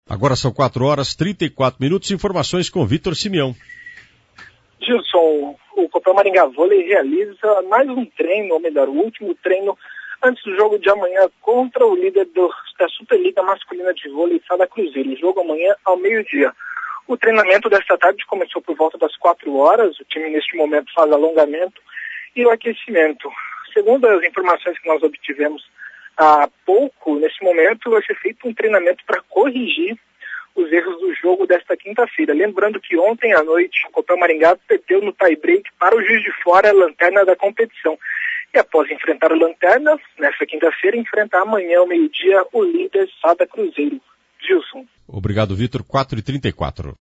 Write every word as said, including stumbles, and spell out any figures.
Agora são quatro horas e trinta e quatro minutos, informações com Vitor Simeão. Gilson, o Copel Maringá Vôlei realiza mais um treino, ou melhor, o último treino antes do jogo de amanhã contra o líder do, da Superliga Masculina de Vôlei, Sada Cruzeiro. O jogo amanhã ao meio-dia. O treinamento desta tarde começou por volta das quatro horas, o time neste momento faz alongamento e o aquecimento. Segundo as informações que nós obtivemos há pouco, nesse momento vai ser feito um treinamento para corrigir os erros do jogo desta quinta-feira. Lembrando que ontem à noite o Copel Maringá perdeu no tie-break para o Juiz de Fora a lanterna da competição. E após enfrentar o Lanterna, nesta quinta-feira, enfrentar amanhã ao meio-dia o líder Sada Cruzeiro. Gilson. Obrigado, Vitor. quatro e trinta e quatro.